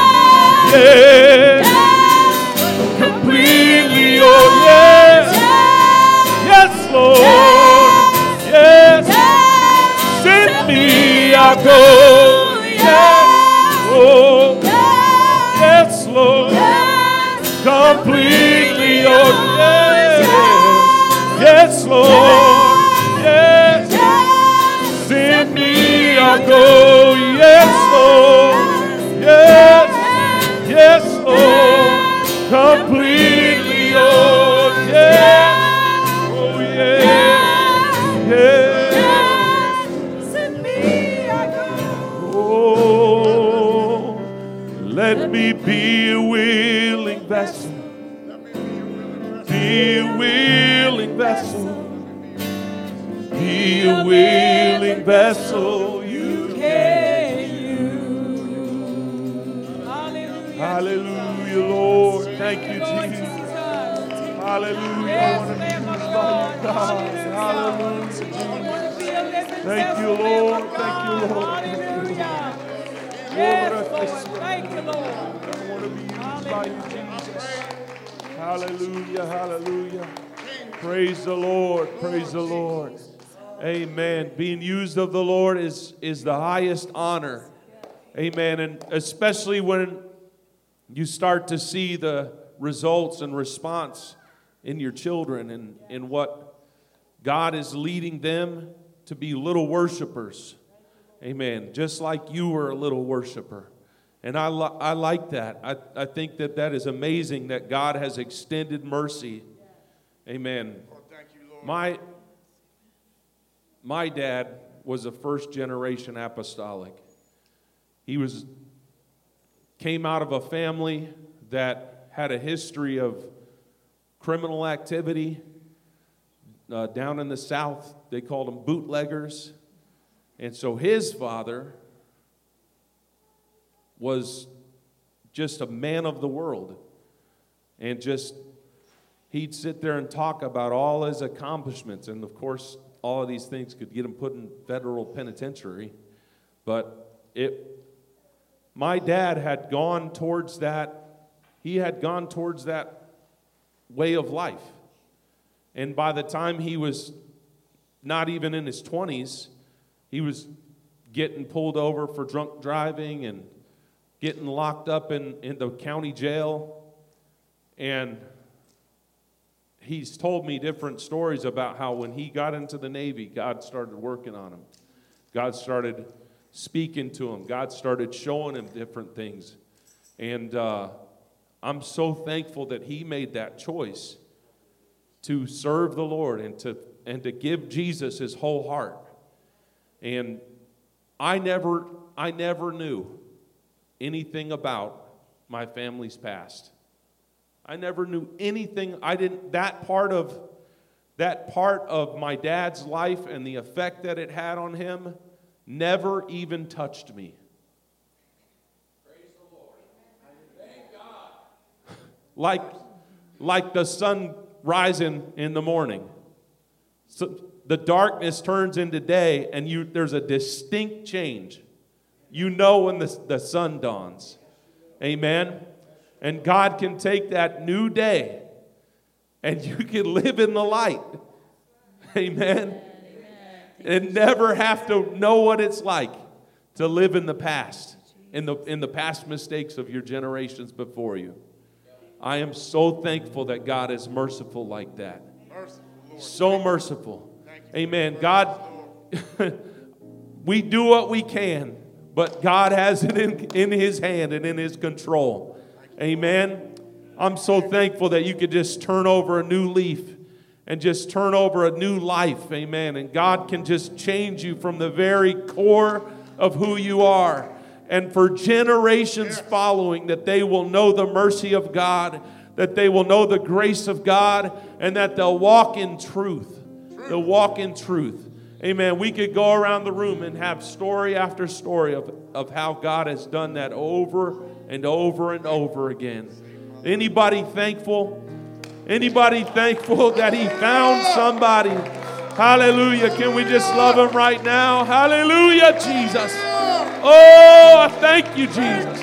yes, completely, oh yes, yes, Lord, yes, send me, I'll go, yes, oh, yes, Lord, completely, oh yes, yes, Lord, yes, send me, I'll go, yes, Lord, yes, yes, Lord, completely, oh yes, oh yes, yes, Send me, I go. oh, let me be a willing vessel, be a willing vessel, be a willing vessel you can use. Hallelujah, Lord. Thank you, Jesus. Hallelujah. I want to be used by you, God. Hallelujah. Thank you, Lord. Thank you, Lord. Yes, Lord. Thank you, Lord. I want to be used by you, Jesus. Hallelujah, hallelujah. Praise the Lord, praise the Lord. Amen. Being used of the Lord is the highest honor. Amen. And especially when you start to see the results and response in your children and in what God is leading them to be little worshipers. Amen. Just like you were a little worshiper. And I like that. I think that is amazing that God has extended mercy. Amen. Oh, thank you, Lord. My dad was a first generation apostolic. He came out of a family that had a history of criminal activity. Down in the South, they called them bootleggers. And so his father was just a man of the world. And he'd sit there and talk about all his accomplishments. And of course, all of these things could get him put in federal penitentiary. But my dad had gone towards that. He had gone towards that way of life. And by the time he was not even in his 20s, he was getting pulled over for drunk driving and getting locked up in the county jail. And he's told me different stories about how when he got into the Navy, God started working on him. God started speaking to him. God started showing him different things. And I'm so thankful that he made that choice to serve the Lord and to give Jesus his whole heart. And I never knew anything about my family's past. I never knew anything. That part of my dad's life and the effect that it had on him never even touched me. Praise the Lord. Thank God. Like the sun rising in the morning. So the darkness turns into day, and there's a distinct change. You know when the sun dawns. Amen? And God can take that new day, and you can live in the light. Amen? And never have to know what it's like to live in the past, in the past mistakes of your generations before you. I am so thankful that God is merciful like that. So merciful. Amen. God, we do what we can, but God has it in His hand and in His control. Amen. I'm so thankful that you could just turn over a new leaf and just turn over a new life. Amen. And God can just change you from the very core of who you are. And for generations following, that they will know the mercy of God, that they will know the grace of God, and that they'll walk in truth. They'll walk in truth. Amen. We could go around the room and have story after story of how God has done that over and over and over again. Anybody thankful? Anybody thankful that He found somebody? Hallelujah. Can we just love Him right now? Hallelujah, Jesus. Oh, I thank you, Jesus.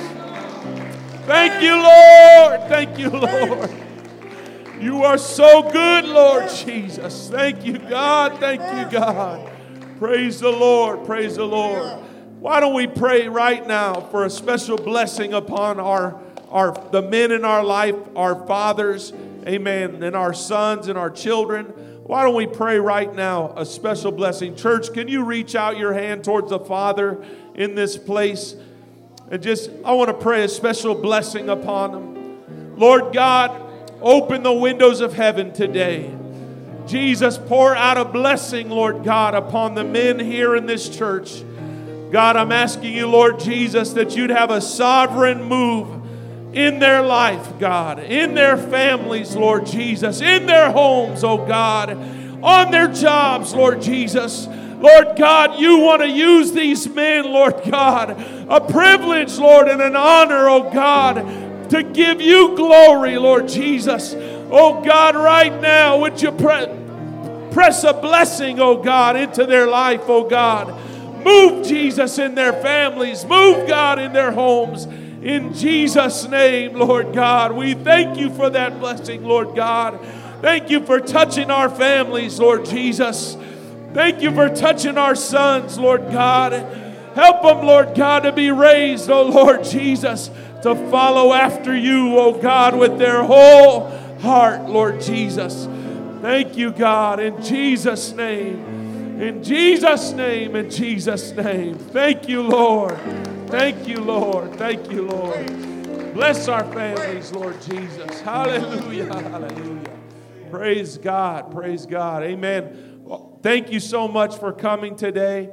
Thank you, Lord. Thank you, Lord. You are so good, Lord Jesus. Thank you, God. Thank you, God. Praise the Lord. Praise the Lord. Why don't we pray right now for a special blessing upon the men in our life, our fathers, amen, and our sons and our children. Why don't we pray right now a special blessing? Church, can you reach out your hand towards the Father in this place? And I want to pray a special blessing upon them. Lord God, open the windows of heaven today. Jesus, pour out a blessing, Lord God, upon the men here in this church. God, I'm asking you, Lord Jesus, that you'd have a sovereign move in their life, God, in their families, Lord Jesus, in their homes, oh God, on their jobs, Lord Jesus. Lord God, you want to use these men, Lord God, a privilege, Lord, and an honor, oh God, to give you glory, Lord Jesus. Oh God, right now, would you press a blessing, oh God, into their life, oh God. Move, Jesus, in their families. Move, God, in their homes. In Jesus' name, Lord God, we thank you for that blessing, Lord God. Thank you for touching our families, Lord Jesus. Thank you for touching our sons, Lord God. Help them, Lord God, to be raised, oh Lord Jesus, to follow after you, oh God, with their whole heart, Lord Jesus. Thank you, God, in Jesus' name. In Jesus' name, in Jesus' name. Thank you, Lord. Thank you, Lord. Thank you, Lord. Bless our families, Lord Jesus. Hallelujah. Hallelujah. Praise God. Praise God. Amen. Well, thank you so much for coming today.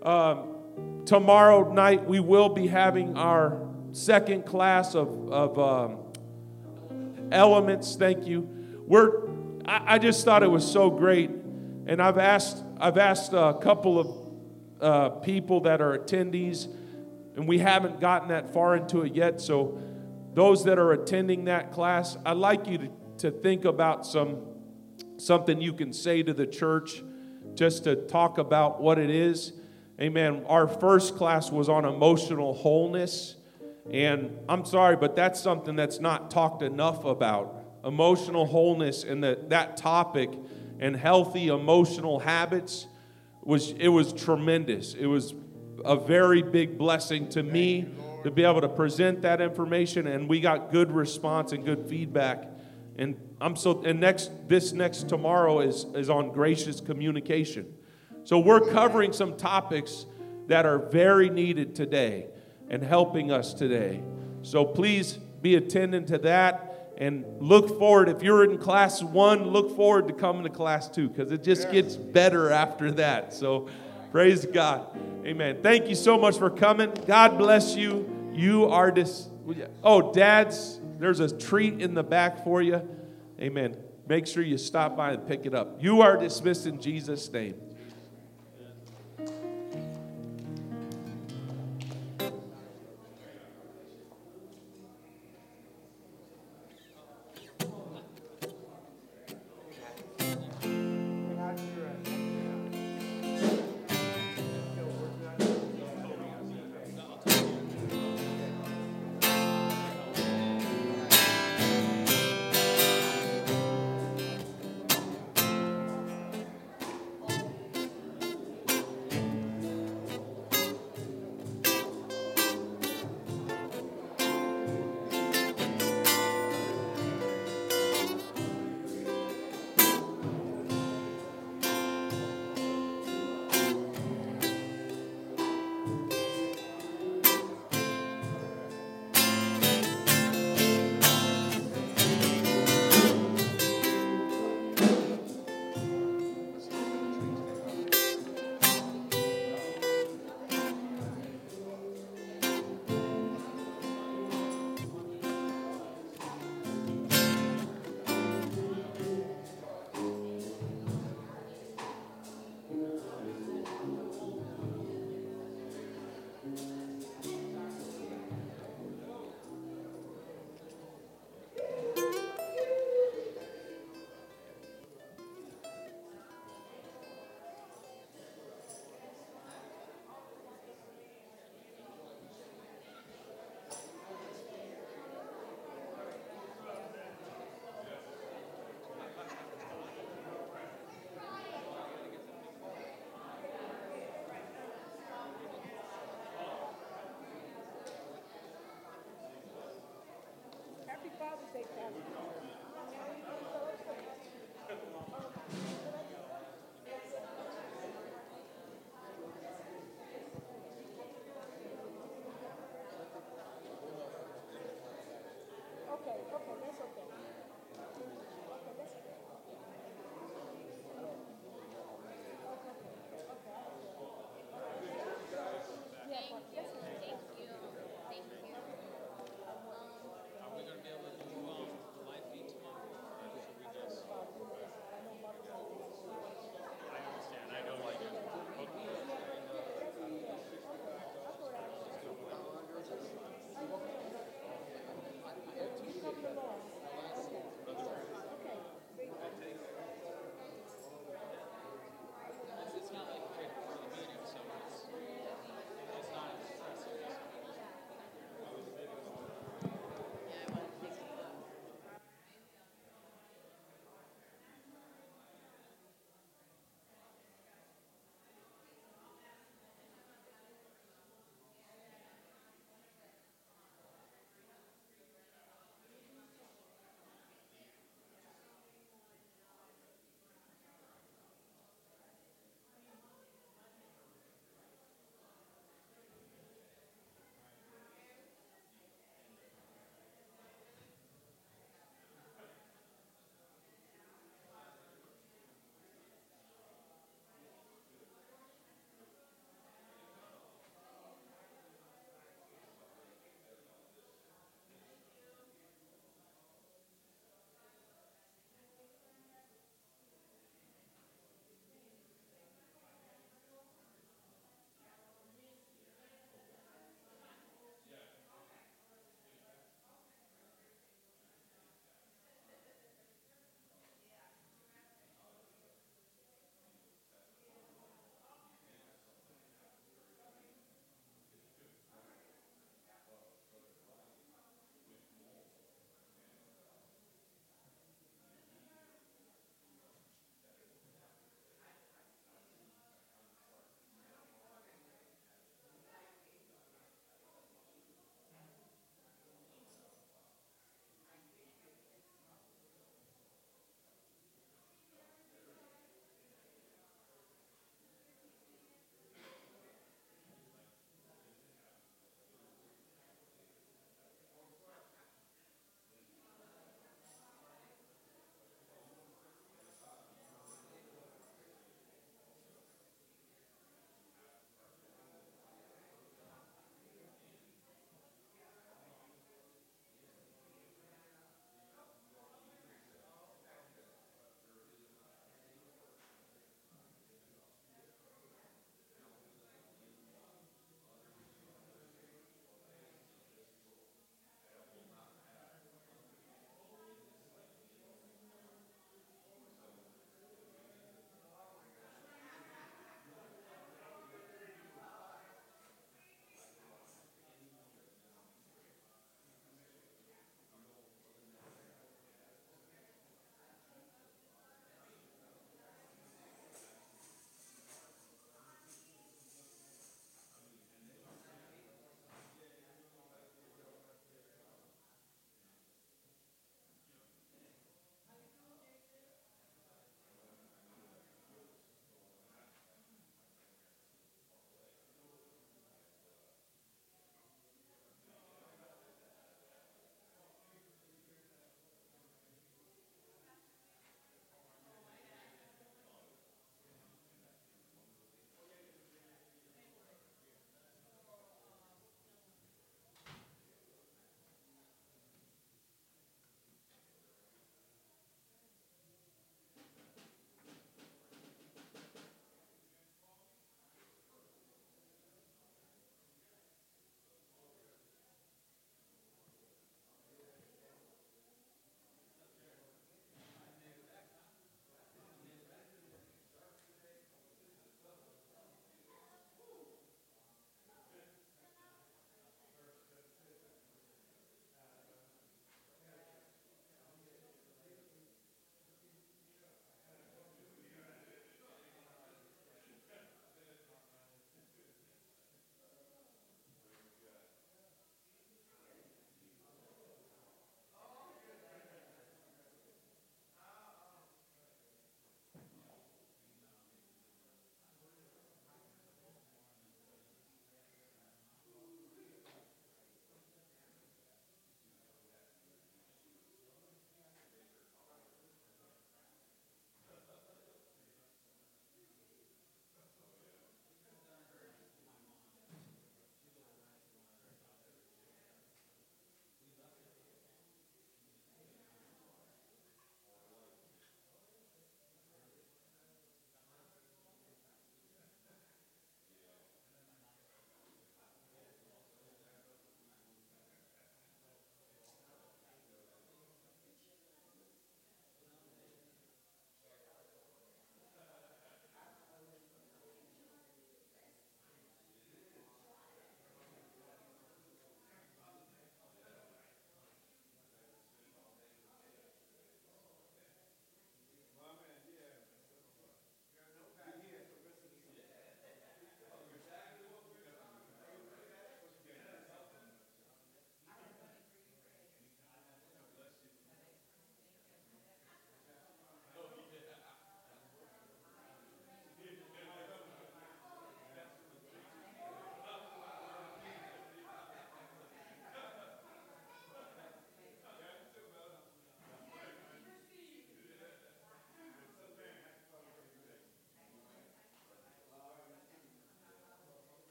Tomorrow night we will be having our second class of elements. Thank you. I just thought it was so great, and I've asked a couple of people that are attendees, and we haven't gotten that far into it yet. So those that are attending that class, I'd like you to think about something you can say to the church just to talk about what it is. Amen. Our first class was on emotional wholeness, and I'm sorry, but that's something that's not talked enough about. Emotional wholeness and that topic and healthy emotional habits was tremendous. It was a very big blessing to me to be able to present that information, and we got good response and good feedback. And this next tomorrow is on gracious communication. So we're covering some topics that are very needed today and helping us today. So please be attending to that. And look forward, if you're in class 1, look forward to coming to class 2, because it just gets better after that. So praise God. Amen. Thank you so much for coming. God bless you. You are dads, There's a treat in the back for you. Amen. Make sure you stop by and pick it up. You are dismissed in Jesus' name.